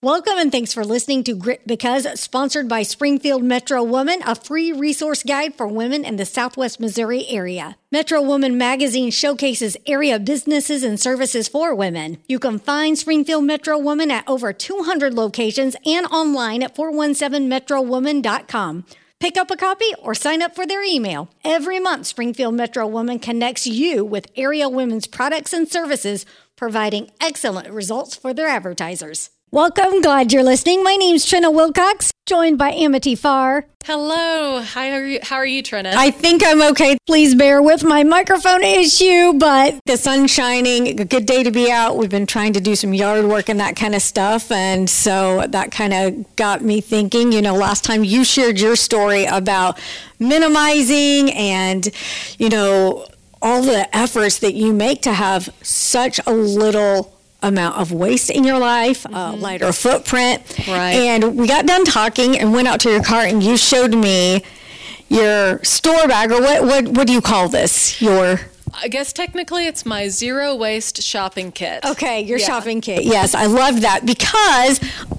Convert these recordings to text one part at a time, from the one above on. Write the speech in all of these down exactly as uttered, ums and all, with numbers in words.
Welcome and thanks for listening to Grit Because, sponsored by Springfield Metro Woman, a free resource guide for women in the Southwest Missouri area. Metro Woman magazine showcases area businesses and services for women. You can find Springfield Metro Woman at over two hundred locations and online at four one seven metro woman dot com. Pick up a copy or sign up for their email. Every month, Springfield Metro Woman connects you with area women's products and services, providing excellent results for their advertisers. Welcome. Glad you're listening. My name's Trina Wilcox, joined by Amity Farr. Hello. How are you? How are you, Trina? I think I'm okay. Please bear with my microphone issue, but the sun's shining. A good day to be out. We've been trying to do some yard work and that kind of stuff, and so that kind of got me thinking. You know, last time you shared your story about minimizing and, you know, all the efforts that you make to have such a little amount of waste in your life, mm-hmm. a lighter footprint. Right. And we got done talking and went out to your car and you showed me your store bag, or what, what, what do you call this? Your... I guess technically it's my zero waste shopping kit. Okay, your yeah. shopping kit. Yes, I love that because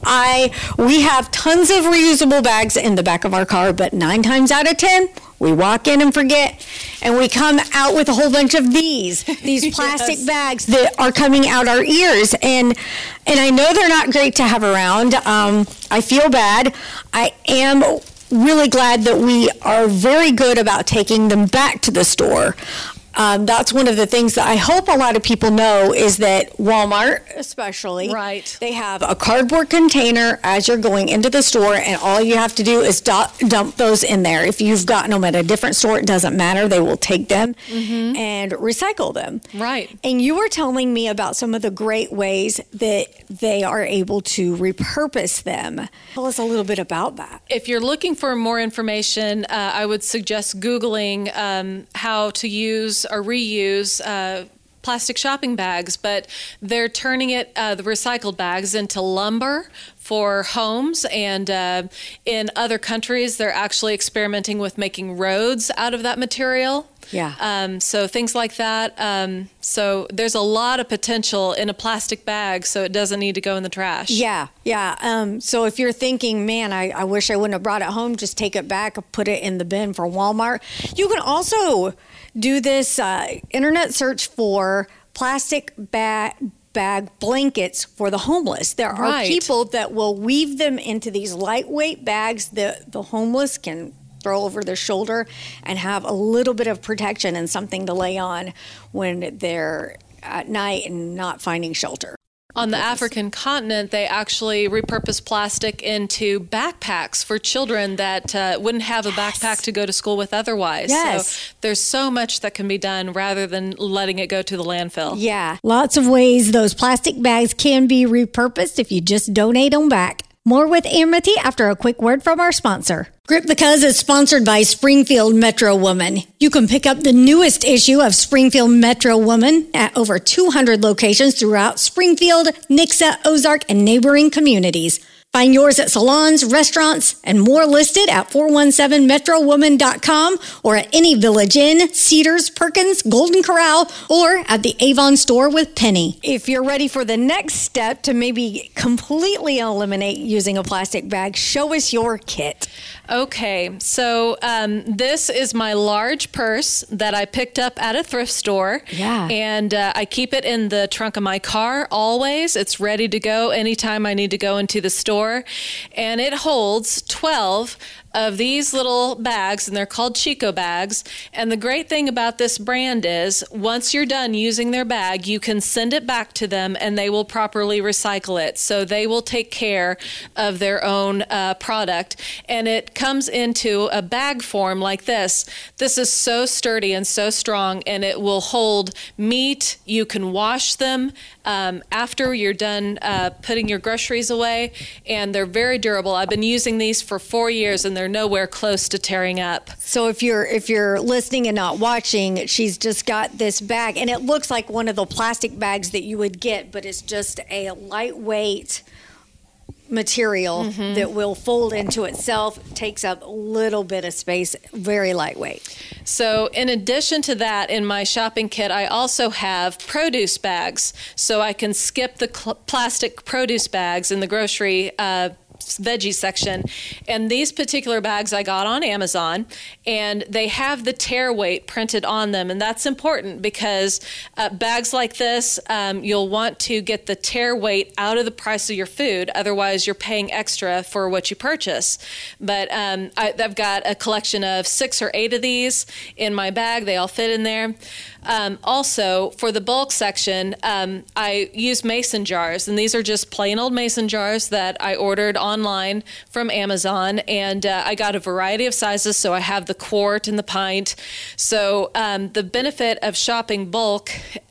I we have tons of reusable bags in the back of our car, but nine times out of ten, we walk in and forget, and we come out with a whole bunch of these, these plastic yes. bags that are coming out our ears. And and I know they're not great to have around. Um, I feel bad. I am really glad that we are very good about taking them back to the store. Um, that's one of the things that I hope a lot of people know is that Walmart, especially, right. they have a cardboard container as you're going into the store, and all you have to do is do- dump those in there. If you've gotten them at a different store, it doesn't matter. They will take them mm-hmm. and recycle them. Right. And you were telling me about some of the great ways that they are able to repurpose them. Tell us a little bit about that. If you're looking for more information, uh, I would suggest Googling um, how to use or reuse uh, plastic shopping bags, but they're turning it, uh, the recycled bags, into lumber for homes, and uh, in other countries, they're actually experimenting with making roads out of that material. Yeah. Um, so things like that. Um, so there's a lot of potential in a plastic bag, so it doesn't need to go in the trash. Yeah, yeah. Um, so if you're thinking, man, I, I wish I wouldn't have brought it home, just take it back, put it in the bin for Walmart. You can also do this uh, internet search for plastic bag bag blankets for the homeless. There are right. people that will weave them into these lightweight bags that the homeless can throw over their shoulder and have a little bit of protection and something to lay on when they're at night and not finding shelter. On the African continent, they actually repurpose plastic into backpacks for children that uh, wouldn't have yes. a backpack to go to school with otherwise. Yes. So there's so much that can be done rather than letting it go to the landfill. Yeah. Lots of ways those plastic bags can be repurposed if you just donate them back. More with Amity after a quick word from our sponsor. Grit Because is sponsored by Springfield Metro Woman. You can pick up the newest issue of Springfield Metro Woman at over two hundred locations throughout Springfield, Nixa, Ozark, and neighboring communities. Find yours at salons, restaurants, and more listed at four one seven metro woman dot com or at any Village Inn, Cedars, Perkins, Golden Corral, or at the Avon store with Penny. If you're ready for the next step to maybe completely eliminate using a plastic bag, show us your kit. Okay, so um, this is my large purse that I picked up at a thrift store. Yeah. And uh, I keep it in the trunk of my car always. It's ready to go anytime I need to go into the store. And it holds twelve of these little bags, and they're called Chico bags. And the great thing about this brand is once you're done using their bag, you can send it back to them and they will properly recycle it. So they will take care of their own uh, product. And it comes into a bag form like this. This is so sturdy and so strong, and it will hold meat. You can wash them um, after you're done uh, putting your groceries away, and they're very durable. I've been using these for four years, and they're nowhere close to tearing up. So if you're if you're listening and not watching, she's just got this bag, and it looks like one of the plastic bags that you would get, but it's just a lightweight material mm-hmm. that will fold into itself, takes up a little bit of space, very lightweight. So in addition to that, in my shopping kit, I also have produce bags. So I can skip the cl- plastic produce bags in the grocery uh veggie section. And these particular bags I got on Amazon, and they have the tear weight printed on them. And that's important because uh, bags like this, um, you'll want to get the tear weight out of the price of your food. Otherwise, you're paying extra for what you purchase. But um, I, I've got a collection of six or eight of these in my bag. They all fit in there. Um, also, for the bulk section, um, I use mason jars, and these are just plain old mason jars that I ordered online from Amazon, and uh, I got a variety of sizes, so I have the quart and the pint. So um, the benefit of shopping bulk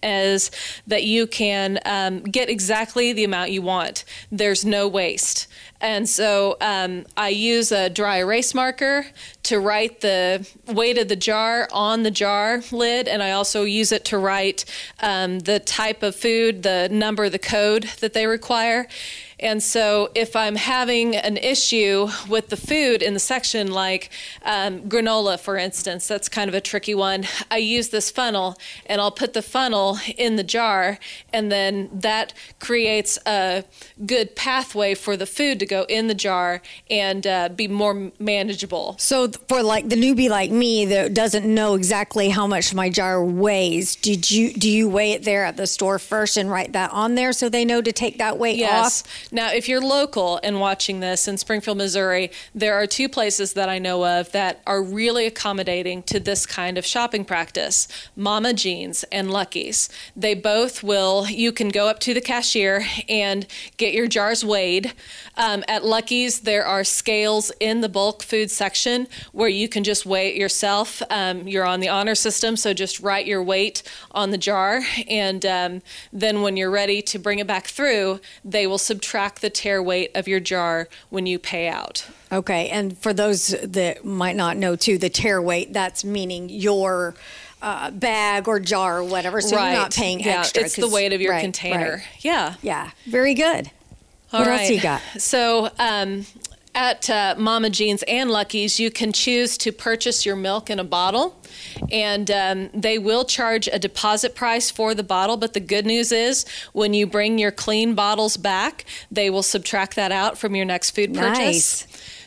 is that you can um, get exactly the amount you want. There's no waste. And so um, I use a dry erase marker to write the weight of the jar on the jar lid, and I also use it to write um, the type of food, the number, the code that they require. And so if I'm having an issue with the food in the section, like um, granola, for instance, that's kind of a tricky one, I use this funnel, and I'll put the funnel in the jar, and then that creates a good pathway for the food to go in the jar and uh, be more manageable. So for like the newbie like me that doesn't know exactly how much my jar weighs, did you do you weigh it there at the store first and write that on there so they know to take that weight yes. off? Now, if you're local and watching this in Springfield, Missouri, there are two places that I know of that are really accommodating to this kind of shopping practice, Mama Jeans and Lucky's. They both will, you can go up to the cashier and get your jars weighed. Um, at Lucky's, there are scales in the bulk food section where you can just weigh it yourself. Um, you're on the honor system, so just write your weight on the jar, and um, then when you're ready to bring it back through, they will subtract the tear weight of your jar when you pay out. Okay, and for those that might not know too, the tear weight, that's meaning your uh, bag or jar or whatever, so right. you're not paying yeah, extra. It's the weight of your right, container. Right. Yeah. Yeah, very good. All what right. else you got? So um, at uh, Mama Jeans and Lucky's, you can choose to purchase your milk in a bottle, and um, they will charge a deposit price for the bottle. But the good news is when you bring your clean bottles back, they will subtract that out from your next food purchase. Nice.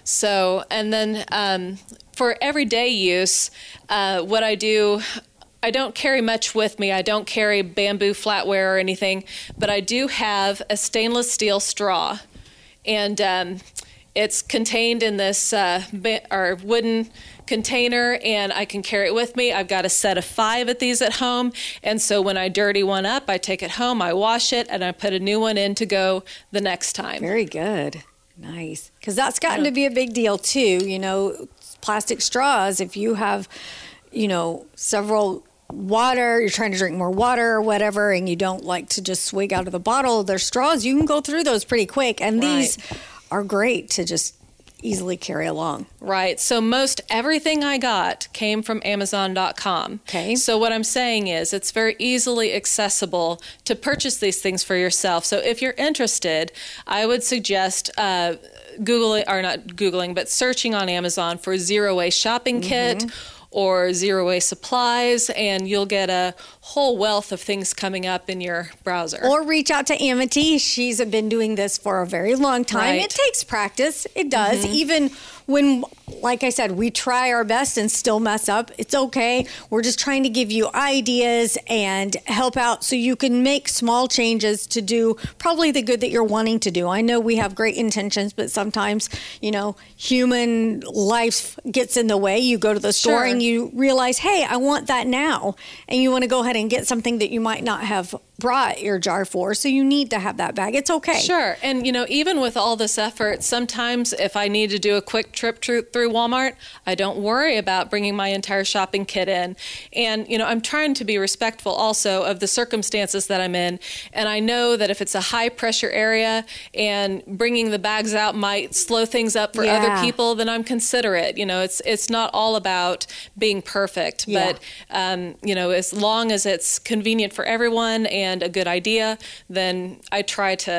So, and then um, for everyday use, uh, what I do, I don't carry much with me. I don't carry bamboo flatware or anything, but I do have a stainless steel straw, and um, it's contained in this uh, ba- or wooden container, and I can carry it with me. I've got a set of five of these at home, and so when I dirty one up, I take it home, I wash it, and I put a new one in to go the next time. Very good. Nice. Because that's gotten yeah. to be a big deal too. You know, plastic straws, if you have, you know, several water, you're trying to drink more water or whatever, and you don't like to just swig out of the bottle, there's straws, you can go through those pretty quick. And right. these are great to just easily carry along. Right. So most everything I got came from Amazon dot com. Okay. So what I'm saying is it's very easily accessible to purchase these things for yourself. So if you're interested, I would suggest uh, Googling, or not Googling, but searching on Amazon for Zero Waste Shopping Kit mm-hmm. or Zero Waste Supplies, and you'll get a whole wealth of things coming up in your browser. Or reach out to Amity. She's been doing this for a very long time. Right. It takes practice. It does. Mm-hmm. Even when, like I said, we try our best and still mess up. It's okay. We're just trying to give you ideas and help out so you can make small changes to do probably the good that you're wanting to do. I know we have great intentions, but sometimes, you know, human life gets in the way. You go to the store Sure. and you realize, hey, I want that now. And you want to go ahead and get something that you might not have brought your jar for, so you need to have that bag. It's okay. Sure. And, you know, even with all this effort, sometimes if I need to do a quick trip through Walmart, I don't worry about bringing my entire shopping kit in. And, you know, I'm trying to be respectful also of the circumstances that I'm in. And I know that if it's a high pressure area and bringing the bags out might slow things up for yeah. other people, then I'm considerate. You know, it's it's not all about being perfect, yeah. but, um, you know, as long as it's convenient for everyone and a good idea, then I try to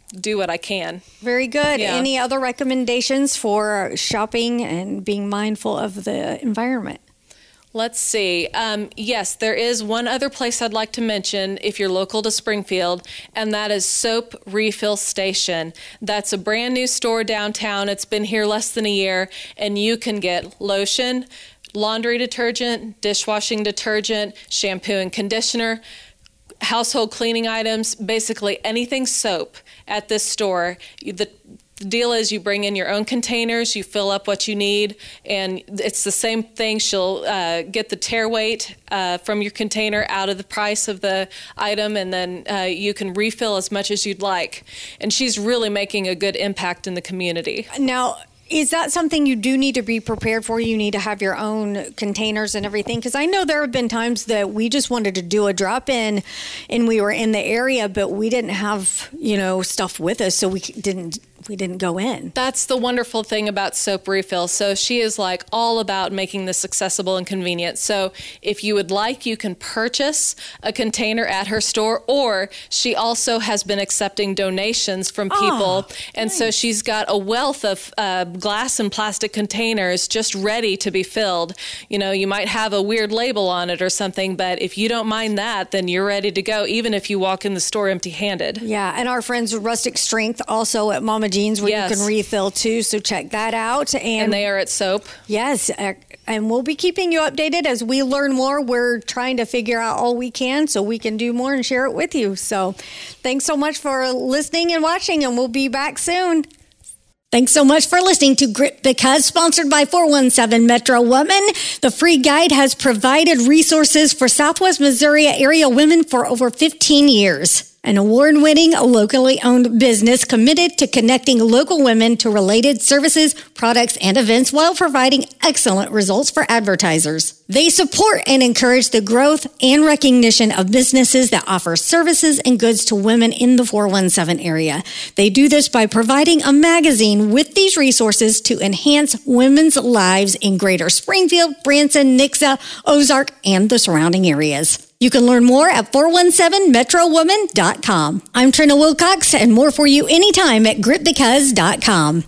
do what I can. Very good. Yeah. Any other recommendations for shopping and being mindful of the environment? Let's see. Um, yes, there is one other place I'd like to mention if you're local to Springfield, and that is Soap Refill Station. That's a brand new store downtown. It's been here less than a year, and you can get lotion, laundry detergent, dishwashing detergent, shampoo and conditioner, household cleaning items, basically anything soap at this store. The The deal is you bring in your own containers, you fill up what you need, and it's the same thing. She'll uh, get the tear weight uh, from your container out of the price of the item, and then uh, you can refill as much as you'd like. And she's really making a good impact in the community. Now, is that something you do need to be prepared for? You need to have your own containers and everything? Because I know there have been times that we just wanted to do a drop-in and we were in the area, but we didn't have, you know, stuff with us, so we didn't we didn't go in. That's the wonderful thing about Soap Refill. So she is like all about making this accessible and convenient. So if you would like, you can purchase a container at her store, or she also has been accepting donations from people. Oh, and nice. So she's got a wealth of uh, glass and plastic containers just ready to be filled. You know, you might have a weird label on it or something, but if you don't mind that, then you're ready to go, even if you walk in the store empty-handed. Yeah, and our friends Rustic Strength also at Mama Jean's, where yes. you can refill too, so check that out. And, and they are at Soap. Yes, uh, and we'll be keeping you updated as we learn more. We're trying to figure out all we can so we can do more and share it with you. So thanks so much for listening and watching, and we'll be back soon. Thanks so much for listening to Grip Because, sponsored by four one seven Metro Woman. The free guide has provided resources for Southwest Missouri area women for over fifteen years. An award-winning, locally owned business committed to connecting local women to related services, products, and events while providing excellent results for advertisers. They support and encourage the growth and recognition of businesses that offer services and goods to women in the four one seven area. They do this by providing a magazine with these resources to enhance women's lives in Greater Springfield, Branson, Nixa, Ozark, and the surrounding areas. You can learn more at four one seven metro woman dot com. I'm Trina Wilcox, and more for you anytime at grip because dot com.